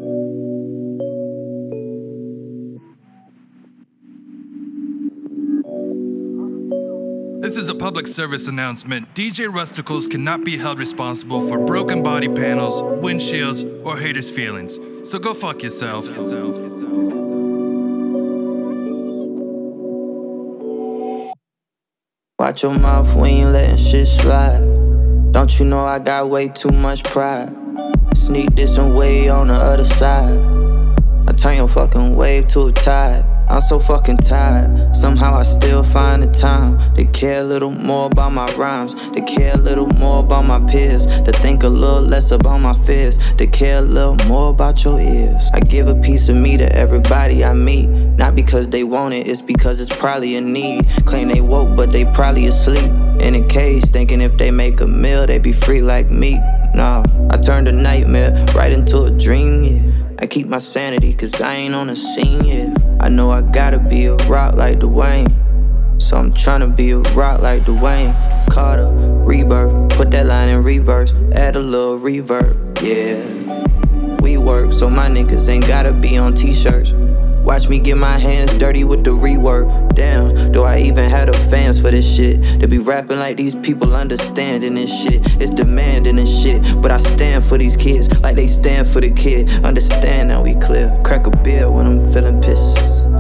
This is a public service announcement. DJ Rusticles cannot be held responsible for broken body panels, windshields, or haters' feelings. So go fuck yourself. Watch your mouth when you letting shit slide. Don't you know I got way too much pride? Sneak this and way on the other side. I turn your fucking wave to a tide. I'm so fucking tired. Somehow I still find the time to care a little more about my rhymes, to care a little more about my peers, to think a little less about my fears, to care a little more about your ears. I give a piece of me to everybody I meet, not because they want it, it's because it's probably a need. Claim they woke, but they probably asleep in a cage, thinking if they make a meal, they be free like me. Nah, I turned a nightmare right into a dream, yeah. I keep my sanity, cause I ain't on the scene yet. I know I gotta be a rock like Dwayne, so I'm tryna be a rock like Dwayne Carter, rebirth, put that line in reverse, add a little reverb, yeah. We work, so my niggas ain't gotta be on t-shirts. Watch me get my hands dirty with the rework. Damn, do I even have the fans for this shit? To be rapping like these people understanding this shit. It's demanding this shit, but I stand for these kids like they stand for the kid. Understand now we clear. Crack a beer when I'm feeling pissed.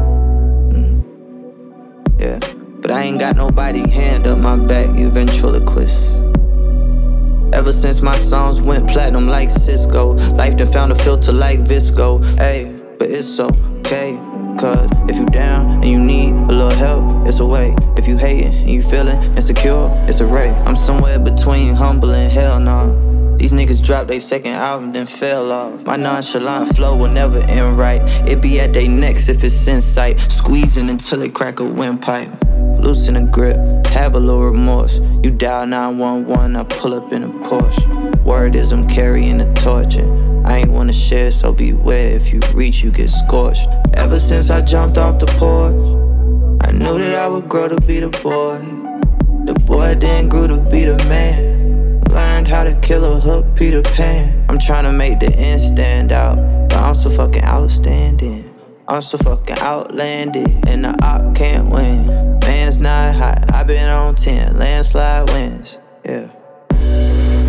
Yeah, but I ain't got nobody hand up my back, you ventriloquist. Ever since my songs went platinum like Cisco, life done found a filter like Visco. Ayy, but it's okay, cause if you down and you need a little help, it's a way. If you hating and you feeling insecure, it's a ray. I'm somewhere between humble and hell nah. These niggas dropped their second album, then fell off. My nonchalant flow will never end right. It be at they necks if it's in sight. Squeezing until it crack a windpipe. Loosen the grip, have a little remorse. You dial 911, I pull up in a Porsche. Word is I'm carrying the torch, and I ain't wanna share, so beware. If you reach, you get scorched. Ever since I jumped off the porch, I knew that I would grow to be the boy. The boy then grew to be the man. Learned how to kill a hook, Peter Pan. I'm tryna make the end stand out, but I'm so fucking outstanding. I'm so fucking outlandish, and the op can't win. Man's not hot, I been on 10, landslide wins, yeah.